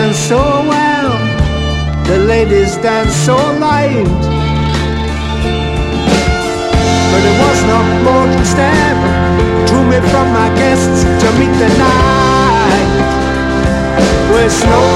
dance so well, the ladies dance so light. But it was not mortal step drew me from my guests to meet the night, where snow